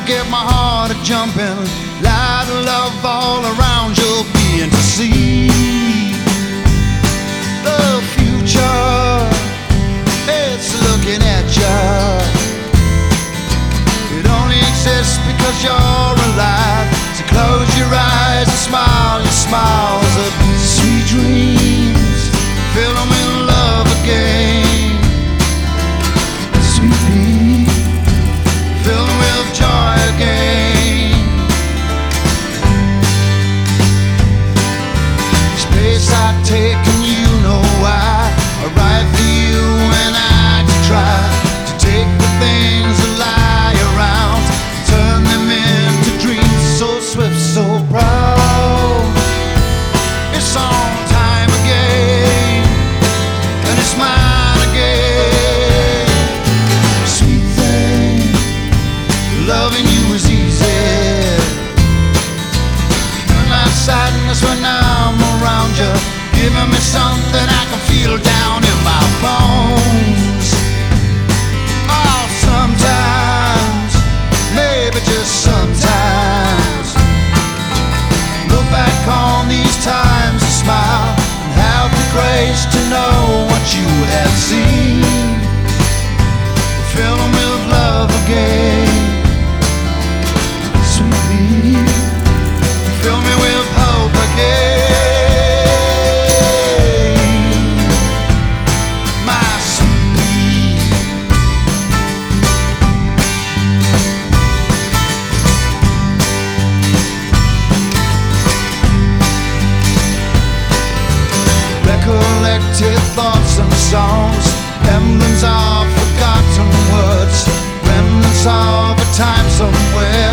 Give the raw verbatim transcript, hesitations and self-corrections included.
get my heart a jumping, light of love all around. You'll begin to see the future. It's looking at you. It only exists because you're alive. So close your eyes and smile. Your smiles of sweet dreams. Fill them with love again. Sweet dreams. Fill them with joy again. Space I take and you know why. I write for you and I try to take the things that lie around, turn them into dreams so swift, so proud. It's on time again, and it's mine again. Sweet thing, loving you is easy. You're not sadness when I'm around you, giving me something I can feel down in my bones. Oh, sometimes, maybe just sometimes, look back on these times and smile, and have the grace to know what you have seen. Fill them with love again. Sweetly, fill me with hope again. Recollected thoughts and songs, emblems of forgotten words, remnants of a time somewhere.